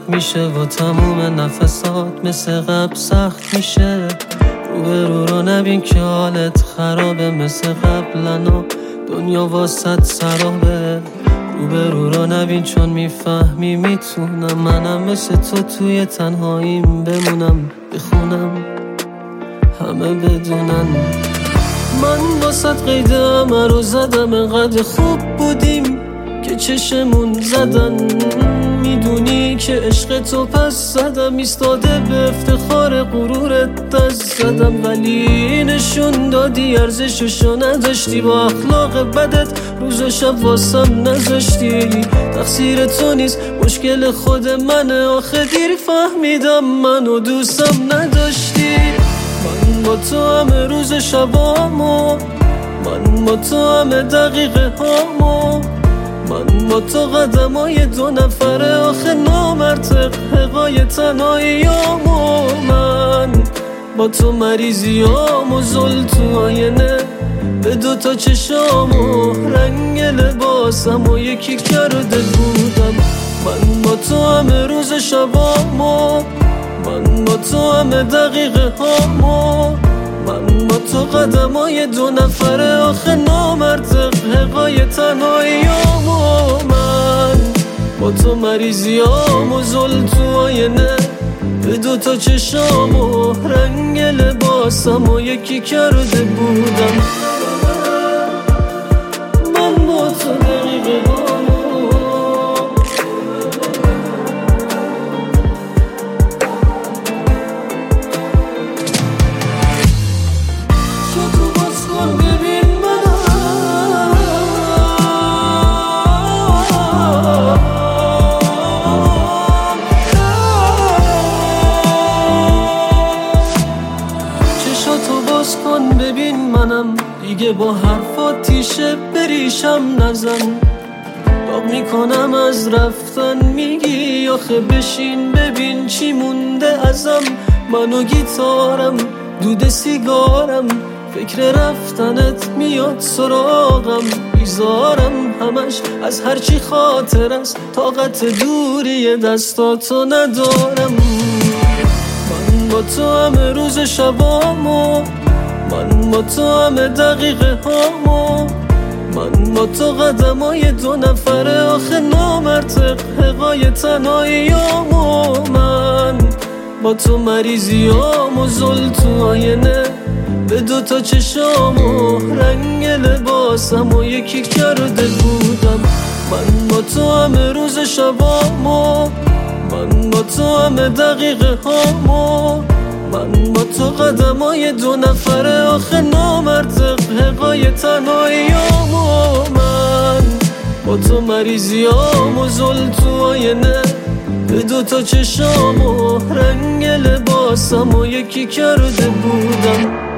میشه و تموم نفسات مثل قبل سخت میشه. روبرو رو نبین که حالت خرابه مثل قبلنا دنیا واسط سرابه. روبرو رو نبین چون میفهمی میتونم منم مثل تو توی تنهاییم بمونم بخونم همه بدونن من واسط قید همه رو زدم. انقدر خوب بودیم که چشمون زدن. میدونی که عشق تو پس زدم ایستاده به افتخار غرورت دست زدم. ولی نشون دادی ارزششو نداشتی با اخلاق بدت روز و شب واسم نذاشتی. تقصیر تو نیست مشکل خود منه آخه دیر فهمیدم منو دوستم نداشتی. من با تو همه روز شبامو من با تو همه دقیقه هامو من با تو قدمای دو نفره آخه نامرتق حقای تنهاییامو من با تو مریضیامو زل تو آینه به دوتا چشامو رنگ لباسم و یکی کرده بودم. من با تو همه روز شبامو من با تو همه دقیقه هامو من با تو قدمای دو نفره آخه نامرتق حقای تنهاییامو من با تو مریضیامو زل تو آینه به دوتا چشامو رنگ لباسم و یکی کرده بودم. من با تو دقیقه کن ببین منم دیگه با حرفات تیشه بریشم نزن. داغ میکنم از رفتن میگی آخه بشین ببین چی مونده ازم. من و گیتارم دود سیگارم فکر رفتنت میاد سراغم. بیزارم همش از هرچی خاطر است طاقت دوری دستاتو ندارم. من با تو همه روز شبامو من با تو همه دقیقه هامو من با تو قدمای دو نفره آخه نامرتق حقای تنهاییامو من با تو مریضیامو زل تو آینه به دوتا چشامو رنگ لباسم و یکی کرده بودم. من با تو همه روز شبامو من با تو همه دقیقه هامو من با تو قدمای دو نفره آخه نامرتق حقای تنهاییامو من با تو مریضیامو زل تو آینه به دوتا چشامو رنگ لباسم و یکی کرده بودم.